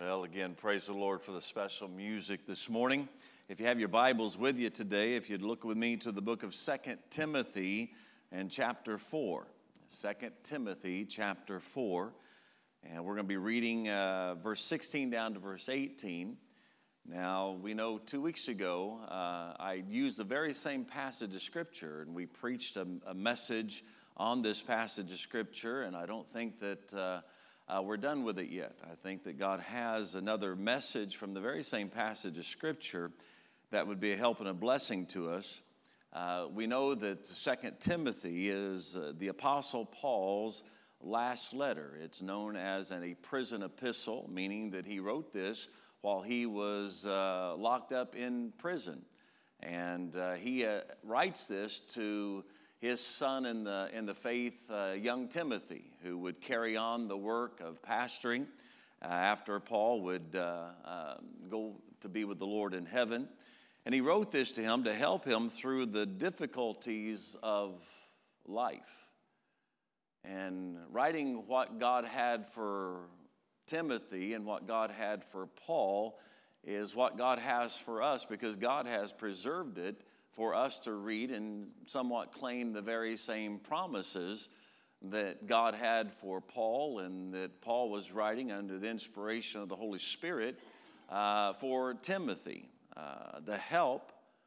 Well, again, praise the Lord for the special music this morning. If you have your Bibles with you today, if you'd look with me to the book of 2 Timothy and chapter 4. 2 Timothy chapter 4. And we're going to be reading verse 16 down to verse 18. Now, we know 2 weeks ago, I used the very same passage of Scripture, and we preached a message on this passage of Scripture, and I don't think that we're done with it yet. I think that God has another message from the very same passage of Scripture that would be a help and a blessing to us. We know that 2 Timothy is the Apostle Paul's last letter. It's known as a prison epistle, meaning that he wrote this while he was locked up in prison. And he writes this to his son in the faith, young Timothy, who would carry on the work of pastoring after Paul would go to be with the Lord in heaven. And he wrote this to him to help him through the difficulties of life. And writing what God had for Timothy and what God had for Paul is what God has for us, because God has preserved it for us to read and somewhat claim the very same promises that God had for Paul and that Paul was writing under the inspiration of the Holy Spirit for Timothy. The help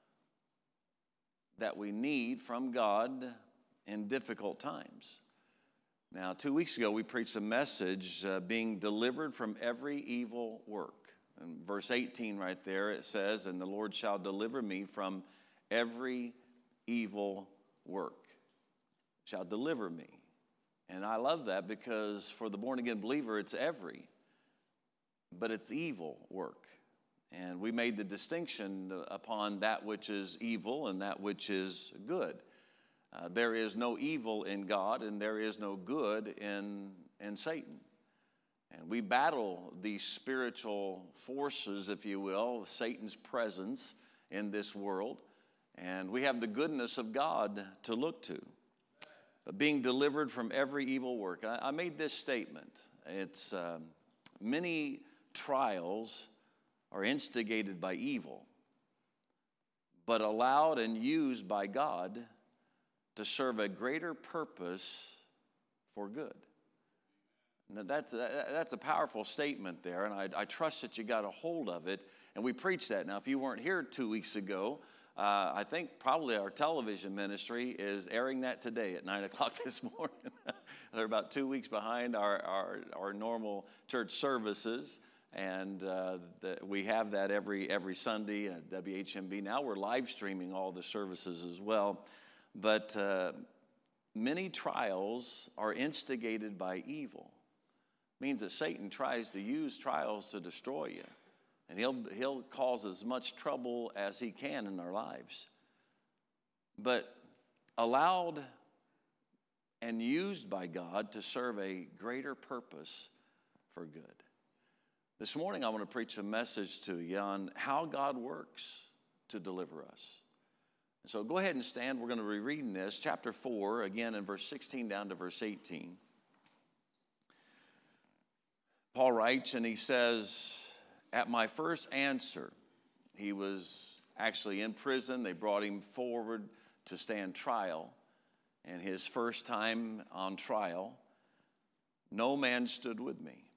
that we need from God in difficult times. Now, 2 weeks ago, we preached a message being delivered from every evil work. In verse 18 right there, it says, "And the Lord shall deliver me from every evil work." Shall deliver me. And I love that, because for the born-again believer, it's every, but it's evil work. And we made the distinction upon that which is evil and that which is good. There is no evil in God, and there is no good in Satan. And we battle these spiritual forces, if you will, Satan's presence in this world. And we have the goodness of God to look to. Being delivered from every evil work. I made this statement. It's many trials are instigated by evil, but allowed and used by God to serve a greater purpose for good. Now that's a powerful statement there, and I trust that you got a hold of it, and we preached that. Now, if you weren't here 2 weeks ago, I think probably our television ministry is airing that today at 9 o'clock this morning. They're about 2 weeks behind our normal church services, and we have that every Sunday at WHMB. Now we're live streaming all the services as well. But many trials are instigated by evil. It means that Satan tries to use trials to destroy you. And he'll cause as much trouble as he can in our lives. But allowed and used by God to serve a greater purpose for good. This morning I want to preach a message to you on how God works to deliver us. And so go ahead and stand. We're going to be reading this, chapter 4, again in verse 16 down to verse 18. Paul writes, and he says, "At my first answer," he was actually in prison. They brought him forward to stand trial. And his first time on trial, "No man stood with me,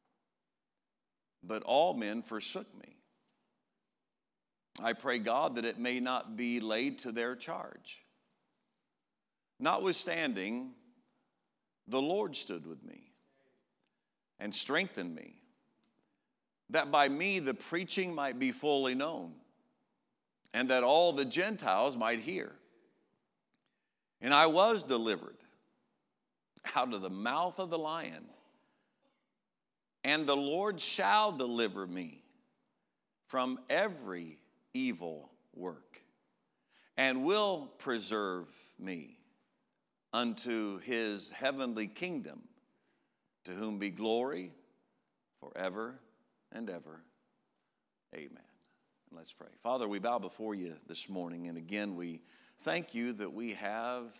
but all men forsook me. I pray God that it may not be laid to their charge. Notwithstanding, the Lord stood with me and strengthened me, that by me the preaching might be fully known, and that all the Gentiles might hear. And I was delivered out of the mouth of the lion, and the Lord shall deliver me from every evil work, and will preserve me unto his heavenly kingdom, to whom be glory forever and ever. Amen." Let's pray. Father, we bow before you this morning, and again we thank you that we have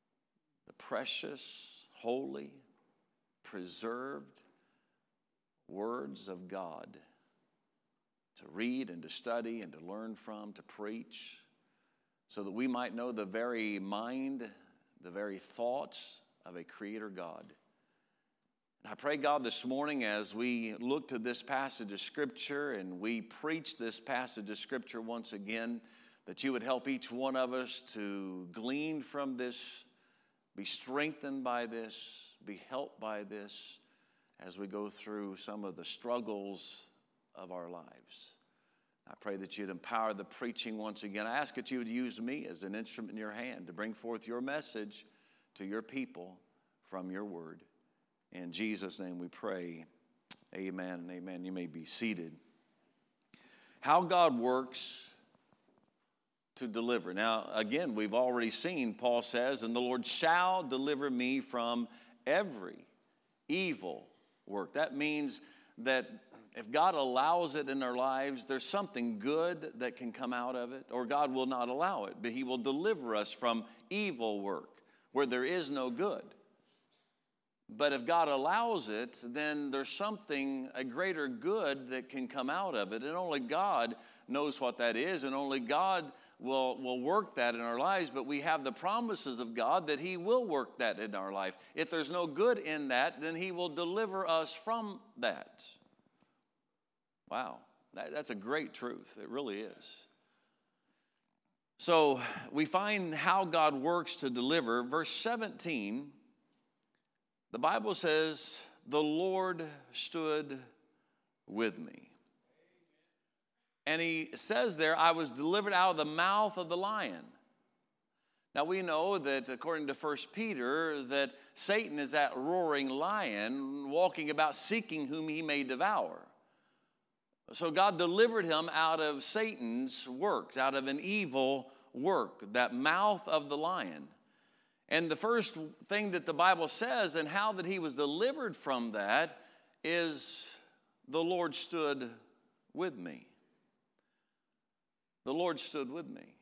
the precious, holy, preserved words of God to read and to study and to learn from, to preach, so that we might know the very mind, the very thoughts of a Creator God. And I pray, God, this morning as we look to this passage of Scripture and we preach this passage of Scripture once again, that you would help each one of us to glean from this, be strengthened by this, be helped by this as we go through some of the struggles of our lives. I pray that you'd empower the preaching once again. I ask that you would use me as an instrument in your hand to bring forth your message to your people from your word. In Jesus' name we pray. Amen and amen. You may be seated. How God works to deliver. Now, again, we've already seen, Paul says, and the Lord shall deliver me from every evil work. That means that if God allows it in our lives, there's something good that can come out of it, or God will not allow it, but he will deliver us from evil work where there is no good. But if God allows it, then there's something, a greater good that can come out of it, and only God knows what that is, and only God will work that in our lives, but we have the promises of God that he will work that in our life. If there's no good in that, then he will deliver us from that. Wow, that's a great truth. It really is. So we find how God works to deliver. Verse 17, the Bible says, the Lord stood with me. And he says there, I was delivered out of the mouth of the lion. Now we know that according to 1 Peter, that Satan is that roaring lion walking about seeking whom he may devour. So God delivered him out of Satan's works, out of an evil work, that mouth of the lion. And the first thing that the Bible says and how that he was delivered from that is the Lord stood with me. The Lord stood with me.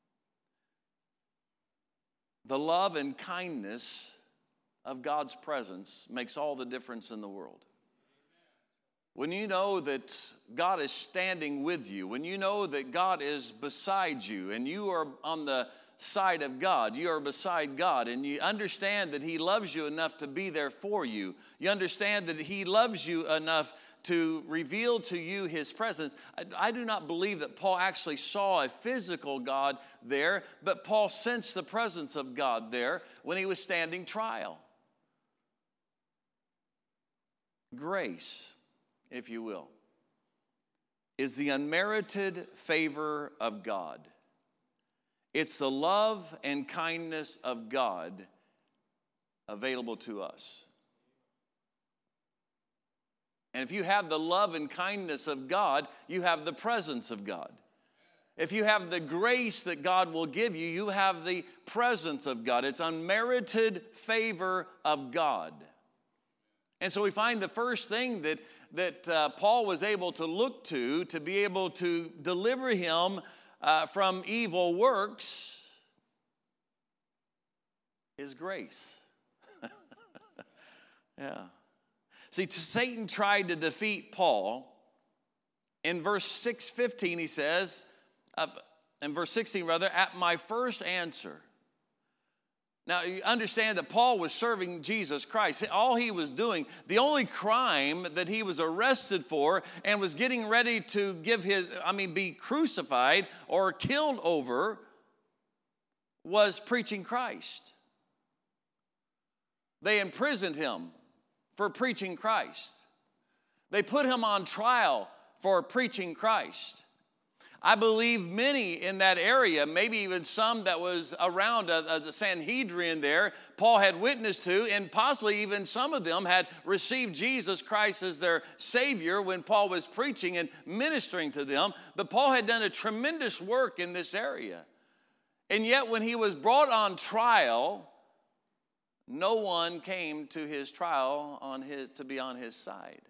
The love and kindness of God's presence makes all the difference in the world. When you know that God is standing with you, when you know that God is beside you and you are on the side of God, you are beside God, and you understand that he loves you enough to be there for you. You understand that he loves you enough to reveal to you his presence. I do not believe that Paul actually saw a physical God there, but Paul sensed the presence of God there when he was standing trial. Grace, if you will, is the unmerited favor of God. It's the love and kindness of God available to us. And if you have the love and kindness of God, you have the presence of God. If you have the grace that God will give you, you have the presence of God. It's unmerited favor of God. And so we find the first thing that Paul was able to look to be able to deliver him from evil works is grace. Yeah. See, Satan tried to defeat Paul. In verse 6:15, he says, in verse 16 rather, at my first answer. Now, you understand that Paul was serving Jesus Christ. All he was doing, the only crime that he was arrested for and was getting ready to be crucified or killed over was preaching Christ. They imprisoned him for preaching Christ. They put him on trial for preaching Christ. I believe many in that area, maybe even some that was around the Sanhedrin there, Paul had witnessed to, and possibly even some of them had received Jesus Christ as their Savior when Paul was preaching and ministering to them. But Paul had done a tremendous work in this area. And yet when he was brought on trial, no one came to his trial to be on his side.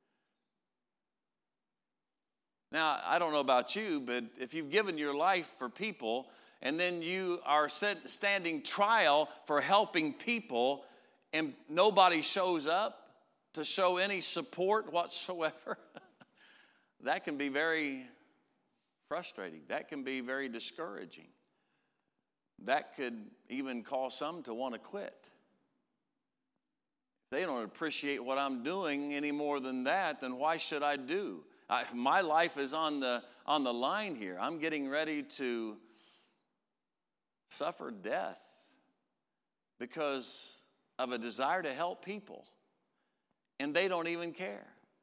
Now, I don't know about you, but if you've given your life for people and then you are standing trial for helping people and nobody shows up to show any support whatsoever, that can be very frustrating. That can be very discouraging. That could even cause some to want to quit. If they don't appreciate what I'm doing any more than that, then why should I do? My life is on the line here. I'm getting ready to suffer death because of a desire to help people, and they don't even care.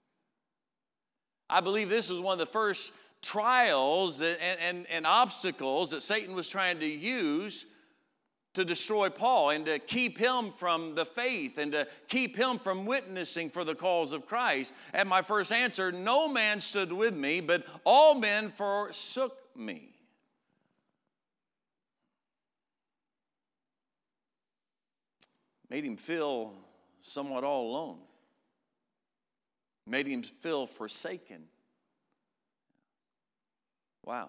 I believe this is one of the first trials and obstacles that Satan was trying to use to destroy Paul and to keep him from the faith and to keep him from witnessing for the cause of Christ. And my first answer, no man stood with me, but all men forsook me. Made him feel somewhat all alone. Made him feel forsaken. Wow.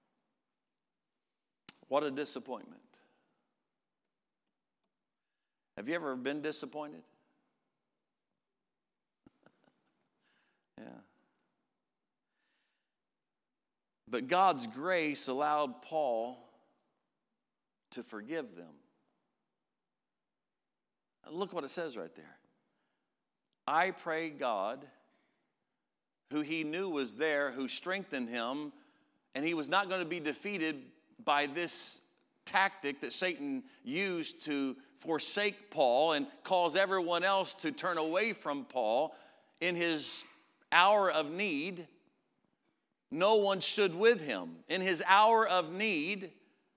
What a disappointment. Have you ever been disappointed? Yeah. But God's grace allowed Paul to forgive them. Look what it says right there. I pray God, who he knew was there, who strengthened him, and he was not going to be defeated by this tactic that Satan used to forsake Paul and cause everyone else to turn away from Paul in his hour of need. No one stood with him in his hour of need.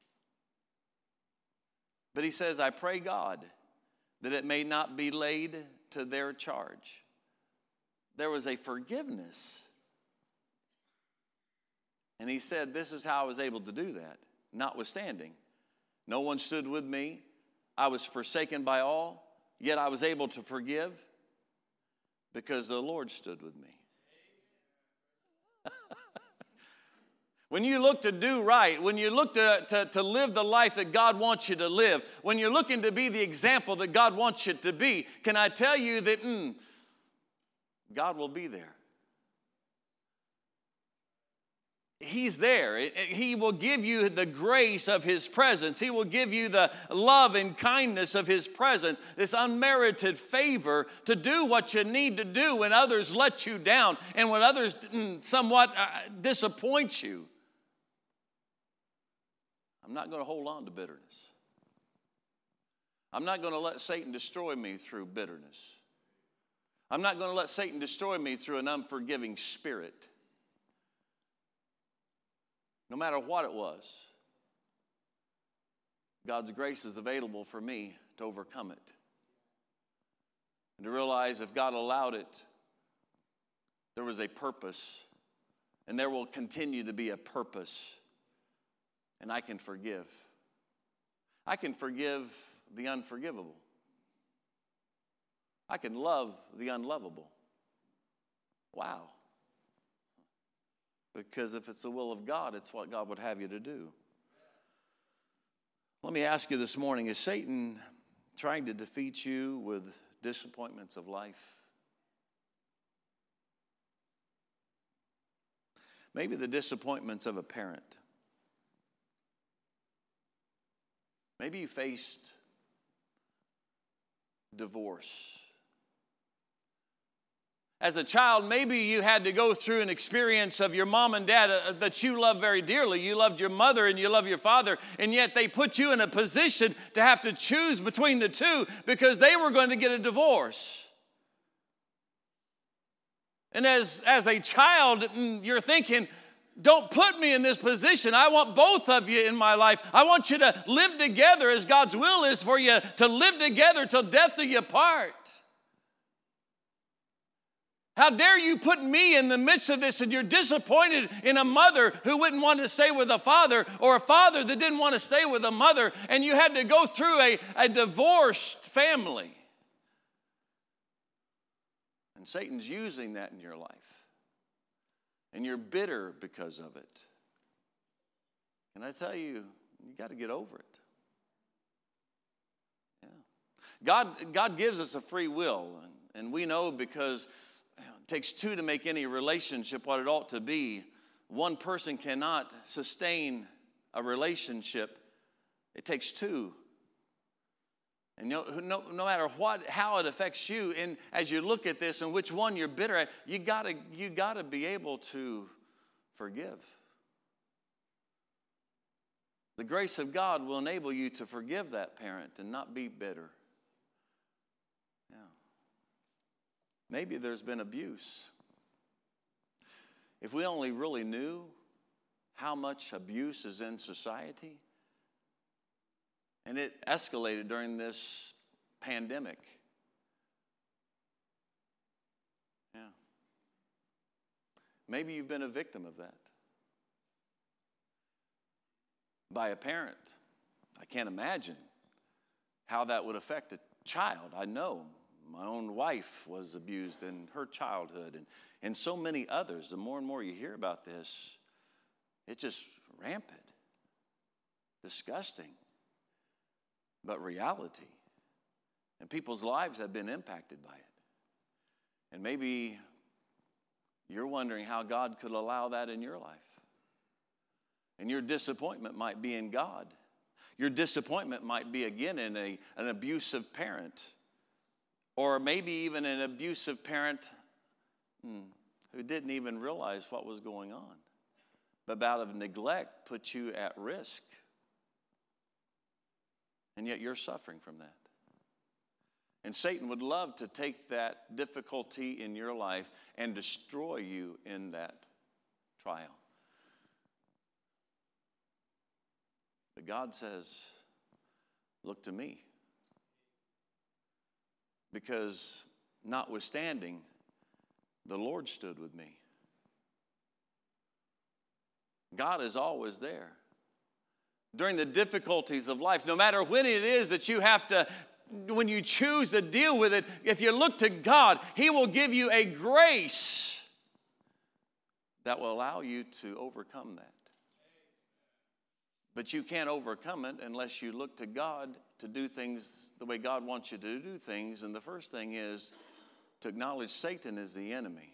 But he says, I pray God that it may not be laid to their charge. There was a forgiveness. And he said, this is how I was able to do that, notwithstanding. No one stood with me. I was forsaken by all, yet I was able to forgive because the Lord stood with me. When you look to do right, when you look to live the life that God wants you to live, when you're looking to be the example that God wants you to be, can I tell you that God will be there? He's there. He will give you the grace of his presence. He will give you the love and kindness of his presence, this unmerited favor to do what you need to do when others let you down and when others somewhat disappoint you. I'm not going to hold on to bitterness. I'm not going to let Satan destroy me through bitterness. I'm not going to let Satan destroy me through an unforgiving spirit. No matter what it was, God's grace is available for me to overcome it. And to realize if God allowed it, there was a purpose, and there will continue to be a purpose, and I can forgive. I can forgive the unforgivable. I can love the unlovable. Wow. Because if it's the will of God, it's what God would have you to do. Let me ask you this morning, is Satan trying to defeat you with disappointments of life? Maybe the disappointments of a parent. Maybe you faced divorce. As a child, maybe you had to go through an experience of your mom and dad that you love very dearly. You loved your mother and you love your father, and yet they put you in a position to have to choose between the two because they were going to get a divorce. And as a child, you're thinking, don't put me in this position. I want both of you in my life. I want you to live together as God's will is for you to live together till death do you part. How dare you put me in the midst of this, and you're disappointed in a mother who wouldn't want to stay with a father, or a father that didn't want to stay with a mother, and you had to go through a divorced family. And Satan's using that in your life. And you're bitter because of it. Can I tell you, you got to get over it. Yeah. God gives us a free will. And we know because it takes two to make any relationship what it ought to be. One person cannot sustain a relationship. It takes two. And no matter how it affects you, and as you look at this and which one you're bitter at, you gotta be able to forgive. The grace of God will enable you to forgive that parent and not be bitter. Yeah. Maybe there's been abuse. If we only really knew how much abuse is in society, and it escalated during this pandemic. Yeah. Maybe you've been a victim of that. By a parent. I can't imagine how that would affect a child. I know my own wife was abused in her childhood, and so many others. The more and more you hear about this, it's just rampant, disgusting. But reality. And people's lives have been impacted by it. And maybe you're wondering how God could allow that in your life. And your disappointment might be in God. Your disappointment might be, again, in an abusive parent. Or maybe even an abusive parent who didn't even realize what was going on. But out of neglect put you at risk. And yet you're suffering from that. And Satan would love to take that difficulty in your life and destroy you in that trial. But God says, look to me. Because notwithstanding, the Lord stood with me. God is always there. During the difficulties of life, no matter when it is that you have to, when you choose to deal with it, if you look to God, He will give you a grace that will allow you to overcome that. But you can't overcome it unless you look to God to do things the way God wants you to do things. And the first thing is to acknowledge Satan as the enemy.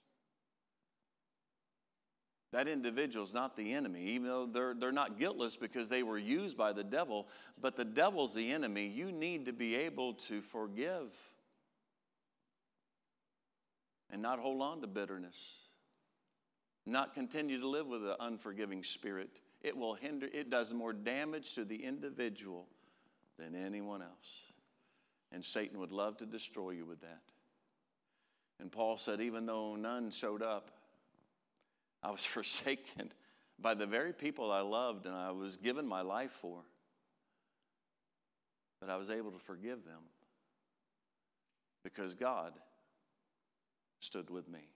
That individual is not the enemy, even though they're not guiltless because they were used by the devil, but the devil's the enemy. You need to be able to forgive and not hold on to bitterness, not continue to live with an unforgiving spirit. It does more damage to the individual than anyone else. And Satan would love to destroy you with that. And Paul said, even though none showed up, I was forsaken by the very people I loved and I was given my life for. But I was able to forgive them because God stood with me.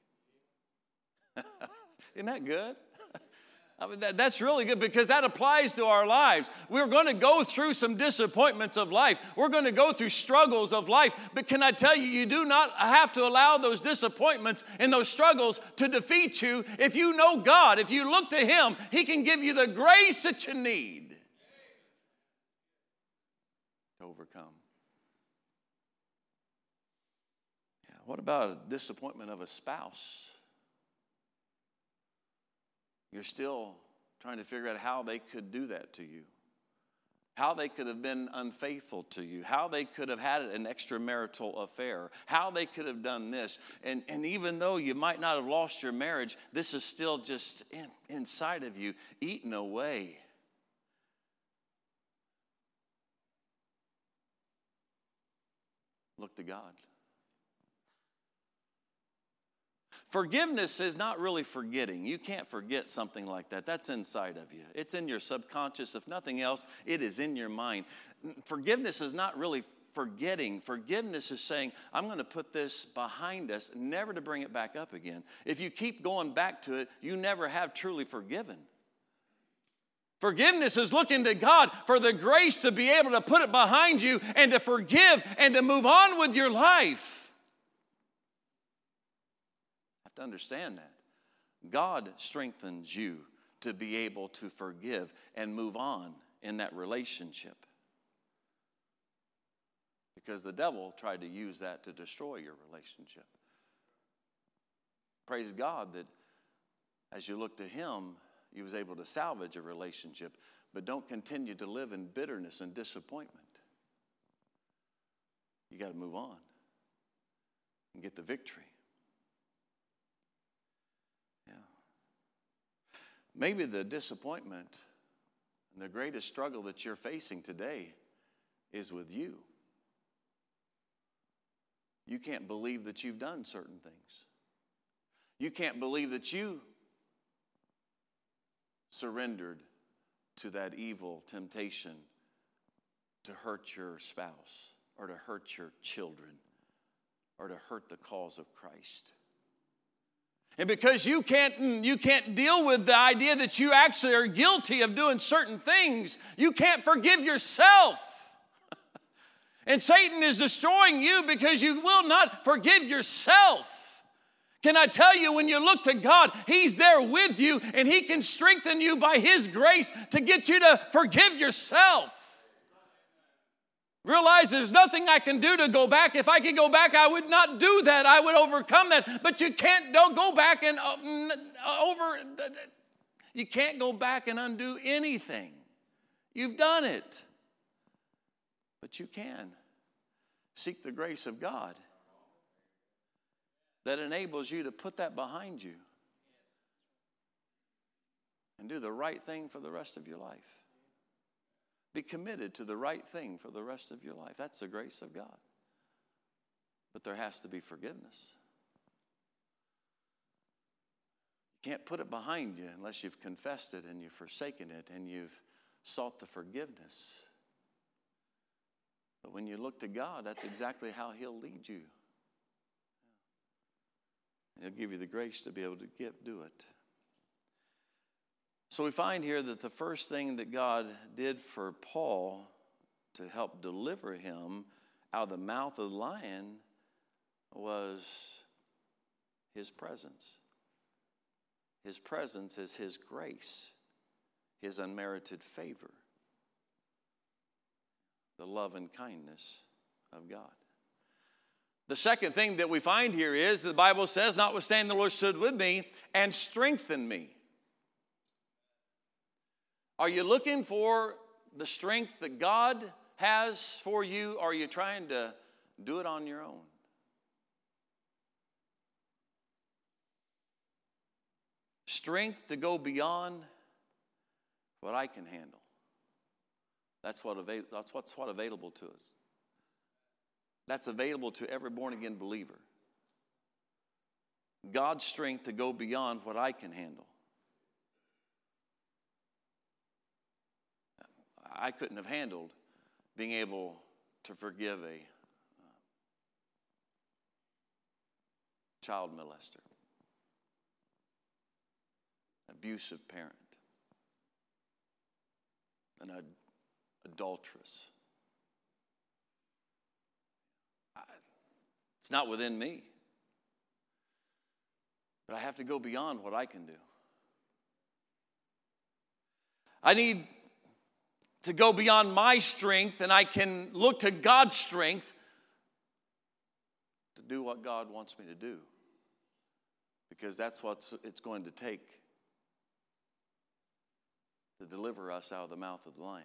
Isn't that good? I mean, that's really good because that applies to our lives. We're going to go through some disappointments of life. We're going to go through struggles of life. But can I tell you, you do not have to allow those disappointments and those struggles to defeat you. If you know God, if you look to Him, He can give you the grace that you need to overcome. Yeah, what about a disappointment of a spouse? You're still trying to figure out how they could do that to you, how they could have been unfaithful to you, how they could have had an extramarital affair, how they could have done this. And even though you might not have lost your marriage, this is still just inside of you, eating away. Look to God. Forgiveness is not really forgetting. You can't forget something like that. That's inside of you. It's in your subconscious. If nothing else, it is in your mind. Forgiveness is not really forgetting. Forgiveness is saying, I'm going to put this behind us, never to bring it back up again. If you keep going back to it, you never have truly forgiven. Forgiveness is looking to God for the grace to be able to put it behind you and to forgive and to move on with your life. To understand that God strengthens you to be able to forgive and move on in that relationship because the devil tried to use that to destroy your relationship. Praise God that as you look to him, he was able to salvage a relationship, but don't continue to live in bitterness and disappointment. You got to move on and get the victory. Yeah. Maybe the disappointment and the greatest struggle that you're facing today is with you. You can't believe that you've done certain things. You can't believe that you surrendered to that evil temptation to hurt your spouse or to hurt your children or to hurt the cause of Christ. And because you can't deal with the idea that you actually are guilty of doing certain things, you can't forgive yourself. And Satan is destroying you because you will not forgive yourself. Can I tell you, when you look to God, he's there with you and he can strengthen you by his grace to get you to forgive yourself. Realize there's nothing I can do to go back. If I could go back, I would not do that. I would overcome that. But you don't go back and you can't go back and undo anything. You've done it. But you can seek the grace of God that enables you to put that behind you and do the right thing for the rest of your life. Be committed to the right thing for the rest of your life. That's the grace of God. But there has to be forgiveness. You can't put it behind you unless you've confessed it and you've forsaken it and you've sought the forgiveness. But when you look to God, that's exactly how he'll lead you. He'll give you the grace to be able to do it. So we find here that the first thing that God did for Paul to help deliver him out of the mouth of the lion was his presence. His presence is his grace, his unmerited favor, the love and kindness of God. The second thing that we find here is the Bible says, notwithstanding the Lord stood with me and strengthened me. Are you looking for the strength that God has for you, or are you trying to do it on your own? Strength to go beyond what I can handle. That's what's available to us. That's available to every born-again believer. God's strength to go beyond what I can handle. I couldn't have handled being able to forgive a child molester, abusive parent, an adulteress. It's not within me. But I have to go beyond what I can do. I need to go beyond my strength, and I can look to God's strength to do what God wants me to do. Because that's what it's going to take to deliver us out of the mouth of the lion.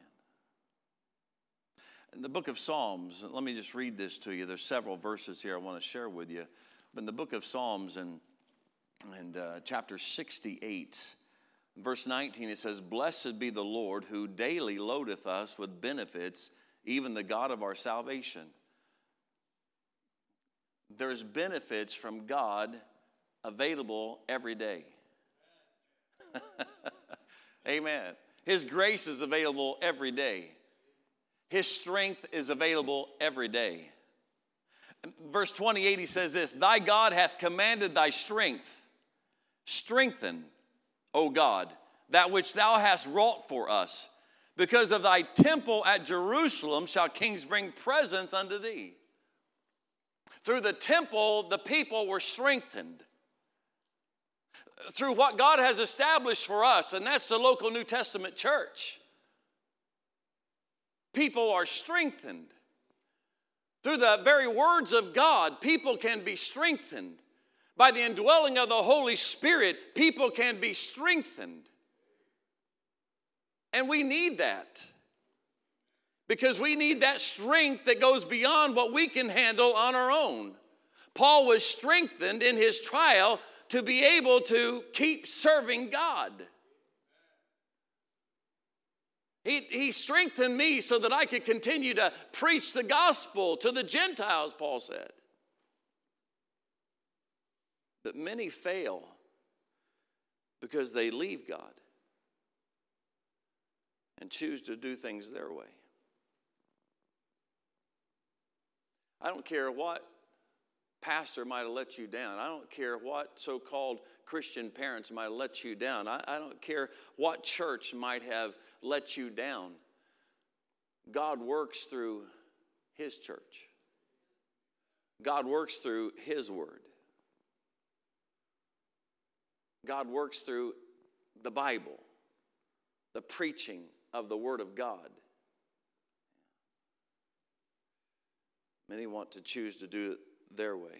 In the book of Psalms, let me just read this to you. There's several verses here I want to share with you. But in the book of Psalms and chapter 68, verse 19, it says, "Blessed be the Lord who daily loadeth us with benefits, even the God of our salvation." There's benefits from God available every day. Amen. His grace is available every day. His strength is available every day. Verse 28, he says this, "Thy God hath commanded thy strength. Strengthen, O God, that which thou hast wrought for us. Because of thy temple at Jerusalem shall kings bring presents unto thee." Through the temple, the people were strengthened. Through what God has established for us, and that's the local New Testament church. People are strengthened Through the very words of God, people can be strengthened. By the indwelling of the Holy Spirit, people can be strengthened. And we need that. Because we need that strength that goes beyond what we can handle on our own. Paul was strengthened in his trial to be able to keep serving God. He strengthened me so that I could continue to preach the gospel to the Gentiles, Paul said. But many fail because they leave God and choose to do things their way. I don't care what pastor might have let you down. I don't care what so-called Christian parents might have let you down. I don't care what church might have let you down. God works through His church. God works through His word. God works through the Bible, the preaching of the Word of God. Many want to choose to do it their way.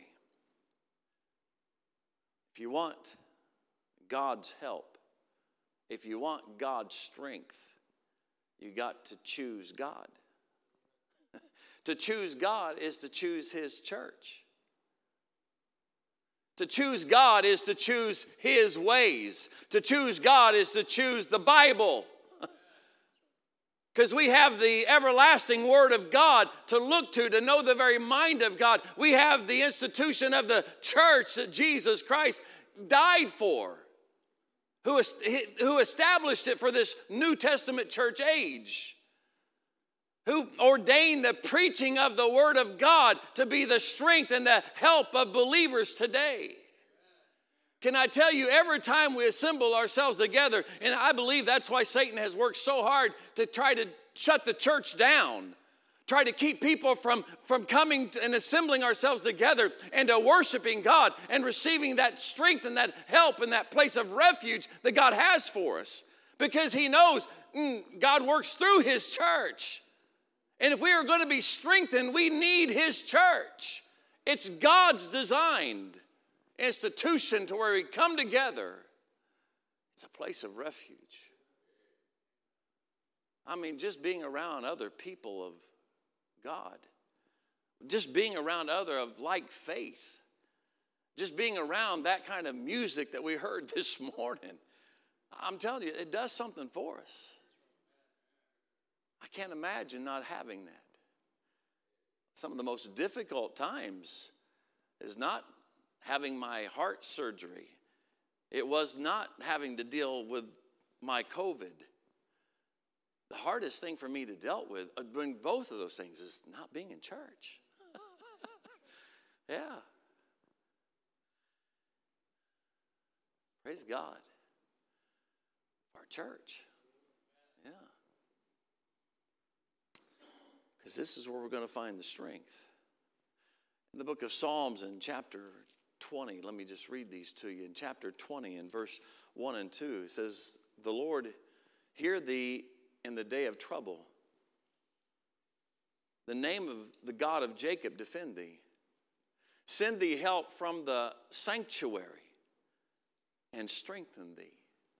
If you want God's help, if you want God's strength, you got to choose God. To choose God is to choose His church. To choose God is to choose His ways. To choose God is to choose the Bible. Because we have the everlasting Word of God to look to know the very mind of God. We have the institution of the church that Jesus Christ died for, who established it for this New Testament church age, who ordained the preaching of the Word of God to be the strength and the help of believers today. Can I tell you, every time we assemble ourselves together, and I believe that's why Satan has worked so hard to try to shut the church down, try to keep people from coming and assembling ourselves together and to worshiping God and receiving that strength and that help and that place of refuge that God has for us. Because He knows God works through His church. And if we are going to be strengthened, we need His church. It's God's designed institution to where we come together. It's a place of refuge. I mean, just being around other people of God, just being around other of like faith, just being around that kind of music that we heard this morning, I'm telling you, it does something for us. I can't imagine not having that. Some of the most difficult times is not having my heart surgery. It was not having to deal with my COVID. The hardest thing for me to deal with during both of those things is not being in church. Yeah. Praise God for our church. Yeah. Because this is where we're going to find the strength. In the book of Psalms in chapter 20, let me just read these to you. In chapter 20, in verse 1 and 2, it says, "The Lord hear thee in the day of trouble. The name of the God of Jacob defend thee. Send thee help from the sanctuary and strengthen thee."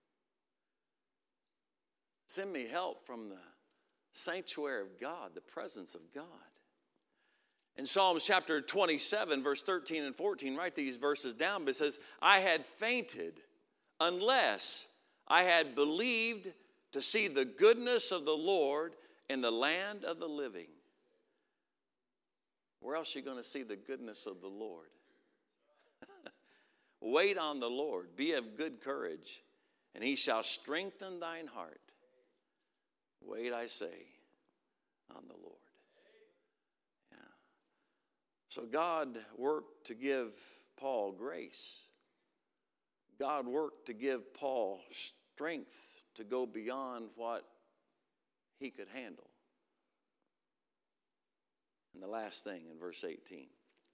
Send me help from the sanctuary of God, the presence of God. In Psalms chapter 27, verse 13 and 14, write these verses down, but it says, "I had fainted unless I had believed to see the goodness of the Lord in the land of the living." Where else are you going to see the goodness of the Lord? Wait on the Lord, be of good courage, and He shall strengthen thine heart. Wait, I say, on the Lord. Yeah. So God worked to give Paul grace. God worked to give Paul strength to go beyond what he could handle. And the last thing in verse 18.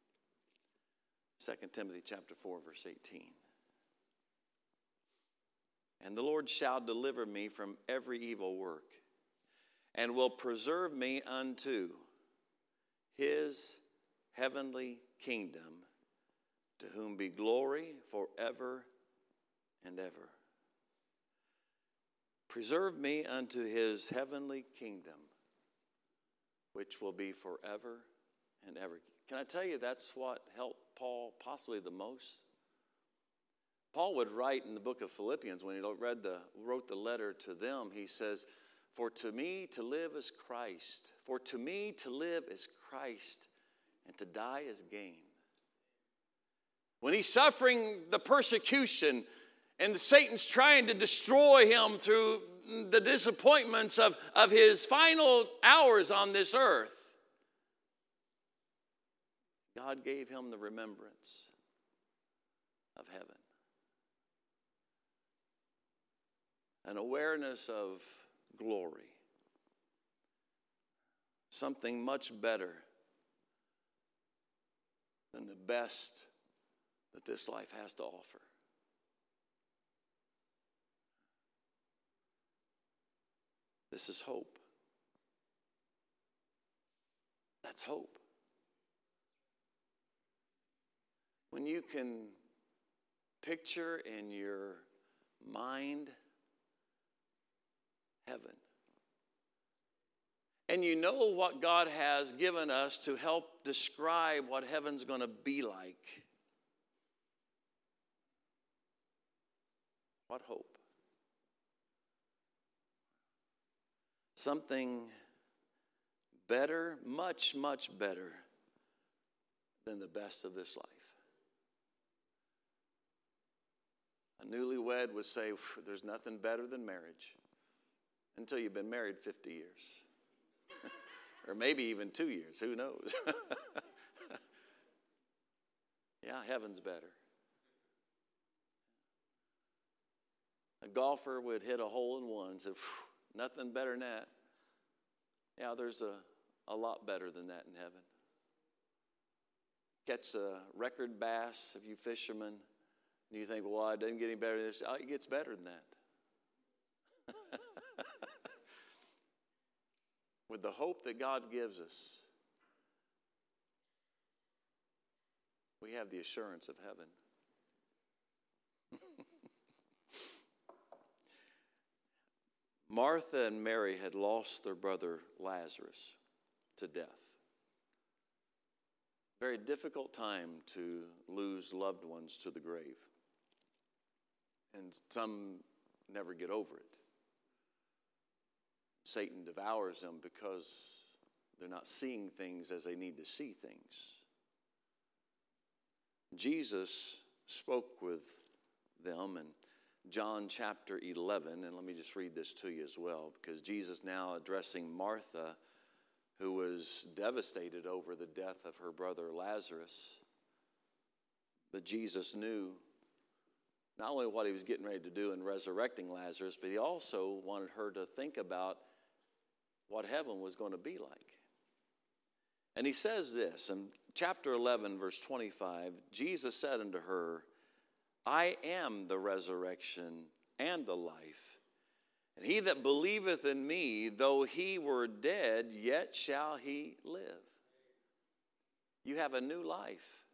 2 Timothy chapter 4, verse 18. "And the Lord shall deliver me from every evil work, and will preserve me unto His heavenly kingdom, to whom be glory forever and ever. Preserve me unto his heavenly kingdom, which will be forever and ever. Can I tell you that's what helped Paul possibly the most? Paul would write in the book of Philippians when he wrote the letter to them, he says, "For to me to live is Christ. For to me to live is Christ, and to die is gain." When he's suffering the persecution and Satan's trying to destroy him through the disappointments of his final hours on this earth, God gave him the remembrance of heaven. An awareness of glory. Something much better than the best that this life has to offer. This is hope. That's hope. When you can picture in your mind heaven, and you know what God has given us to help describe what heaven's going to be like. What hope. Something better, much, much better than the best of this life. A newlywed would say, there's nothing better than marriage. Until you've been married 50 years. Or maybe even 2 years, who knows? Yeah, heaven's better. A golfer would hit a hole in one and say, nothing better than that. Yeah, there's a lot better than that in heaven. Catch a record bass, if you fishermen, and you think, well, it doesn't get any better than this. Oh, it gets better than that. With the hope that God gives us, we have the assurance of heaven. Martha and Mary had lost their brother Lazarus to death. Very difficult time to lose loved ones to the grave. And some never get over it. Satan devours them because they're not seeing things as they need to see things. Jesus spoke with them in John chapter 11, and let me just read this to you as well, because Jesus now addressing Martha, who was devastated over the death of her brother Lazarus. But Jesus knew not only what he was getting ready to do in resurrecting Lazarus, but he also wanted her to think about what heaven was going to be like. And he says this in chapter 11, verse 25, Jesus said unto her, I am the resurrection and the life. And he that believeth in me, though he were dead, yet shall he live. You have a new life.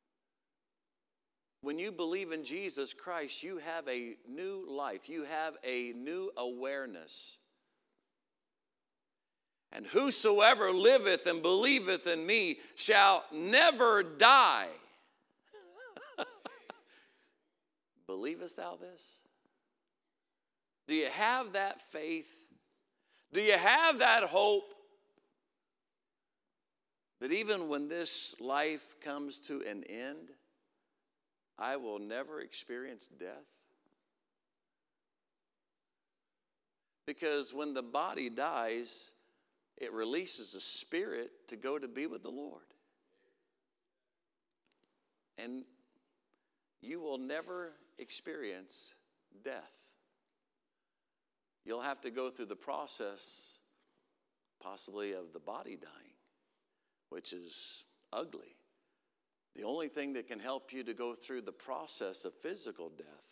When you believe in Jesus Christ, you have a new life. You have a new awareness. And whosoever liveth and believeth in me shall never die. Believest thou this? Do you have that faith? Do you have that hope? That even when this life comes to an end, I will never experience death? Because when the body dies, it releases the spirit to go to be with the Lord. And you will never experience death. You'll have to go through the process, possibly of the body dying, which is ugly. The only thing that can help you to go through the process of physical death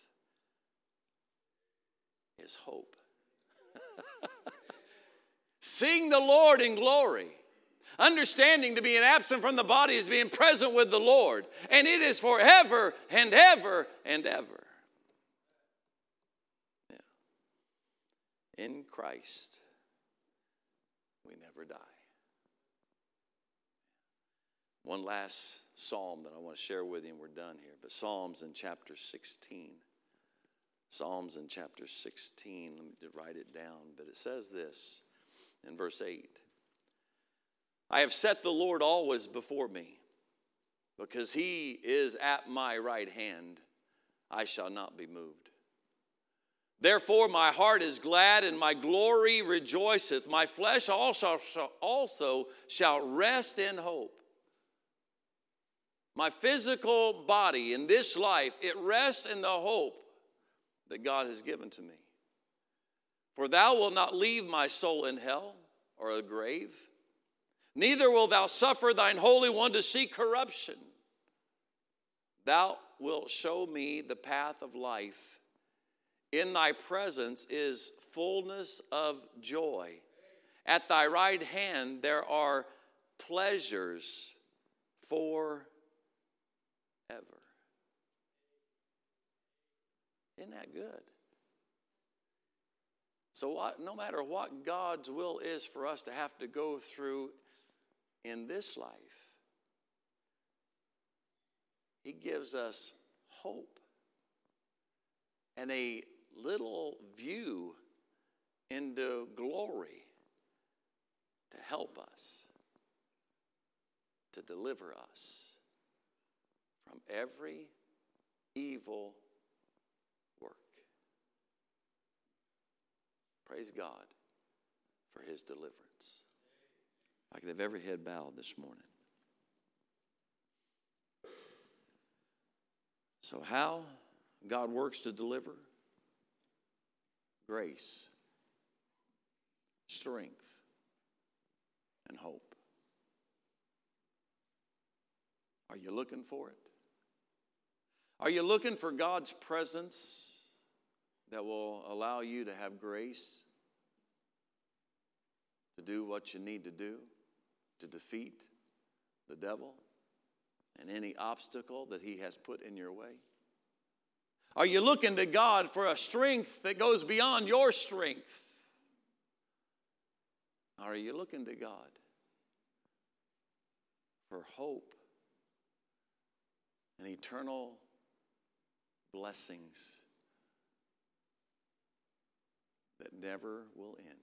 is hope. Seeing the Lord in glory. Understanding to being absent from the body is being present with the Lord. And it is forever and ever and ever. Yeah. In Christ, we never die. One last psalm that I want to share with you, and we're done here. But Psalms in chapter 16. Psalms in chapter 16. Let me just write it down. But it says this in verse 8. I have set the Lord always before me. Because he is at my right hand, I shall not be moved. Therefore my heart is glad and my glory rejoiceth. My flesh also shall rest in hope. My physical body in this life, it rests in the hope that God has given to me. For thou wilt not leave my soul in hell or a grave, neither wilt thou suffer thine Holy One to see corruption. Thou wilt show me the path of life. In thy presence is fullness of joy. At thy right hand there are pleasures forever. Isn't that good? So no matter what God's will is for us to have to go through in this life, he gives us hope and a little view into glory to help us, to deliver us from every evil work. Praise God for his deliverance. I could have every head bowed this morning. So how God works to deliver? Grace, strength, and hope. Are you looking for it? Are you looking for God's presence that will allow you to have grace to do what you need to do to defeat the devil and any obstacle that he has put in your way? Are you looking to God for a strength that goes beyond your strength? Or are you looking to God for hope and eternal blessings that never will end?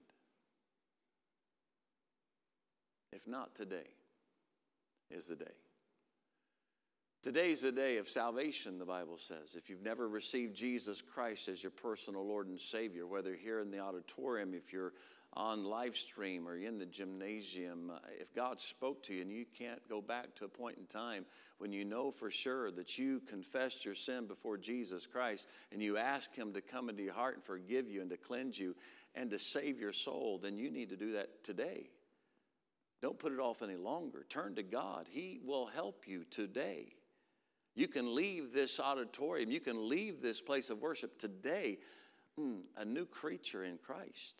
If not, today is the day. Today's the day of salvation, the Bible says. If you've never received Jesus Christ as your personal Lord and Savior, whether here in the auditorium, if you're on live stream or in the gymnasium, if God spoke to you and you can't go back to a point in time when you know for sure that you confessed your sin before Jesus Christ and you ask him to come into your heart and forgive you and to cleanse you and to save your soul, then you need to do that today. Don't put it off any longer. Turn to God. He will help you today. You can leave this auditorium. You can leave this place of worship today a new creature in Christ.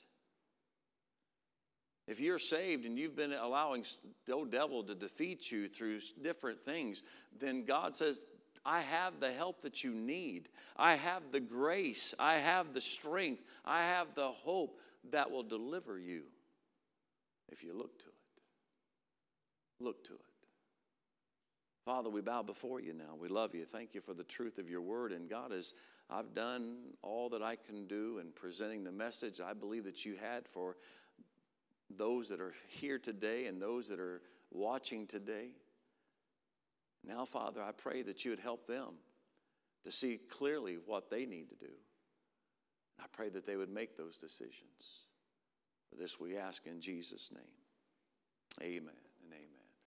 If you're saved and you've been allowing the devil to defeat you through different things, then God says, I have the help that you need. I have the grace. I have the strength. I have the hope that will deliver you if you look to it. Look to it. Father, we bow before you now. We love you. Thank you for the truth of your word. And God, as I've done all that I can do in presenting the message I believe that you had for those that are here today and those that are watching today. Now, Father, I pray that you would help them to see clearly what they need to do. I pray that they would make those decisions. For this we ask in Jesus' name. Amen.